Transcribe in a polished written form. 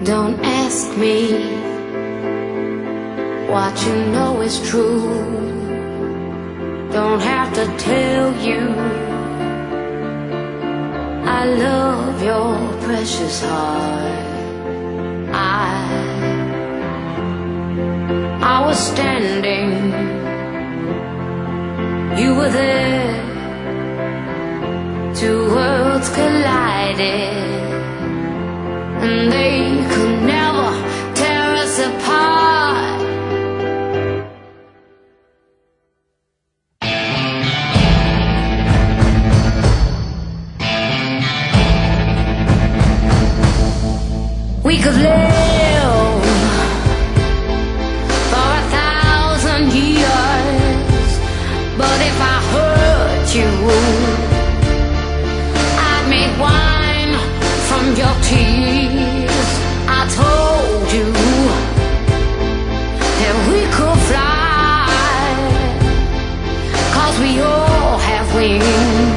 Don't ask me what you know is true. Don't have to tell you I love your precious heart. I was standing, you were there. Two worlds collided, and they could never tear us apart. We could live for 1,000 years, but if I hurt you, I'd make wine from your tears. I told you that we could fly, 'cause we all have wings.